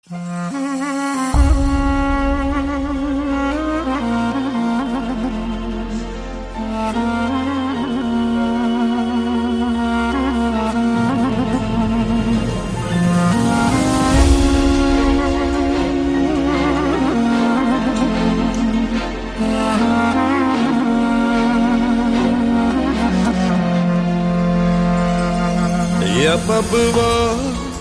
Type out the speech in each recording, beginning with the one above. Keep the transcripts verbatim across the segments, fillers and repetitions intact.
Я побывал,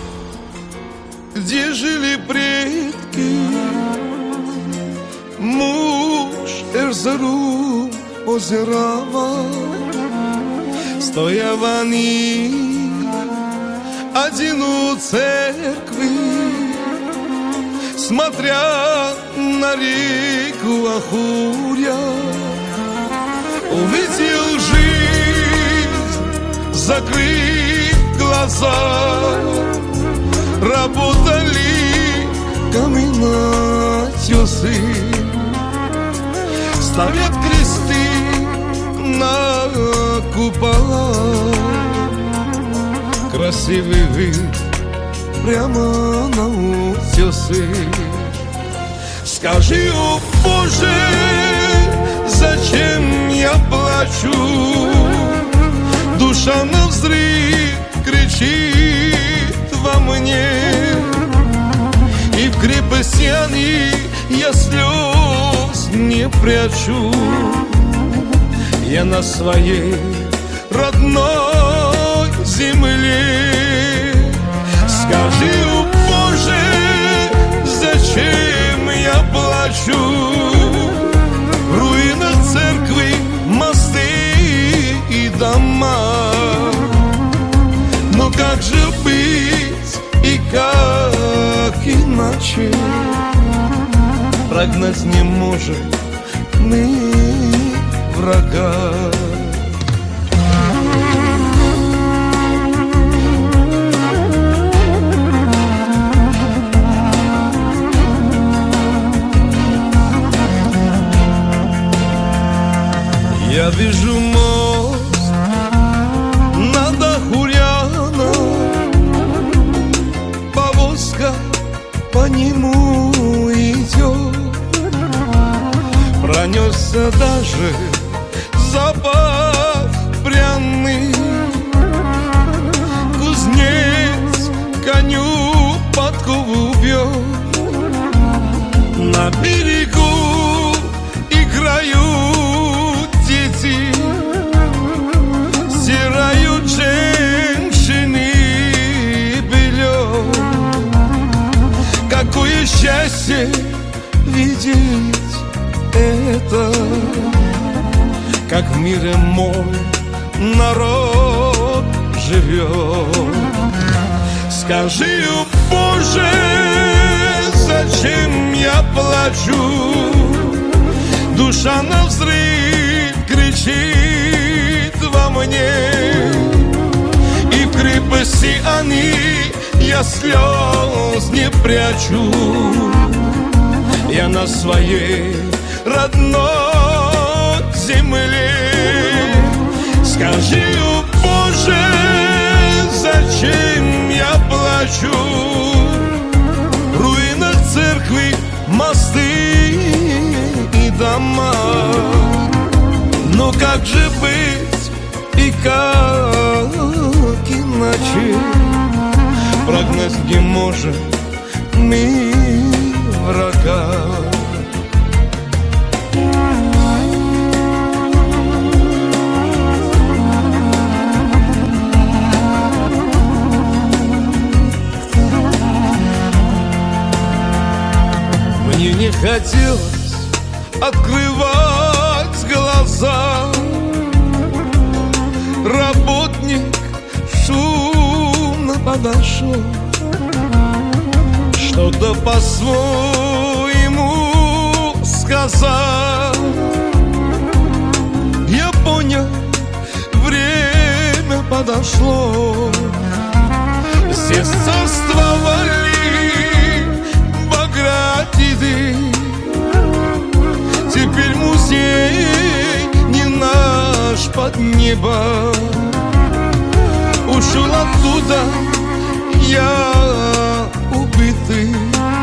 где жили предки, муж Эрзерум озерава, стоя они один у церкви, смотря на реку Ахурья, увидел жизнь, закрыв глаза, работали каменотесы, ставят кресты на купола. Красивый вид прямо на утесы. Скажи, о Боже, зачем я плачу? Душа навзрыд кричит во мне, и в крепостяне я слез не прячу. Я на своей родной земле. Скажи, о Боже, зачем я плачу? В руинах церкви, мосты и дома. Но как же быть и как иначе? Прогнать не можем мы врага. Я вижу мост над Ахурьяном, повозка по нему идет. Пронесся даже запах пряный. Кузнец коню подкову бьет. На берегу играют дети, стирают женщины белье. Какое счастье видеть это, как в мире мой народ живет. Скажи, о Боже, зачем я плачу? Душа навзрыд кричит во мне, и в крепости они я слез не прячу. Я на своей родной земле. Скажи, о Боже, зачем я плачу? В руинах церкви, мосты и дома. Но как же быть и как иначе? Прогнать не можем мы врага. Мне не хотелось открывать глаза. Работник шумно подошел, что-то по-своему сказал. Я понял, время подошло. Здесь царствовали Багратиды. Теперь музей не наш под небо. Ушел оттуда я убитый.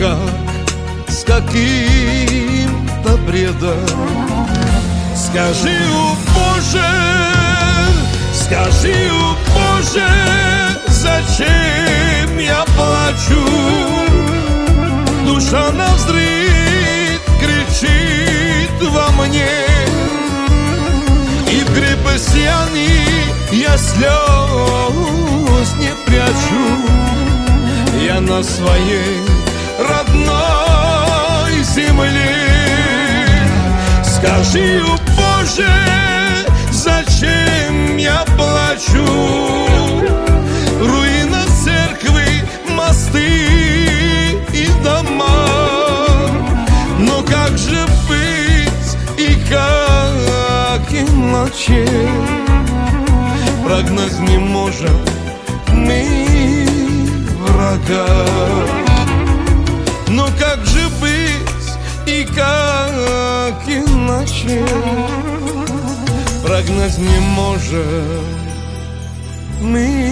как с каким-то бредом. Скажи, о Боже, скажи, о Боже, зачем я плачу? Душа навзрыд кричит во мне, и в крепостяне я слез не прячу. Я на своей родной земле. Скажи, о Боже, зачем я плачу? Руины церкви, мосты и дома. Но как же быть и как иначе? Прогнать не можем мы врага. Но как же быть и как иначе? Прогнать не можем мы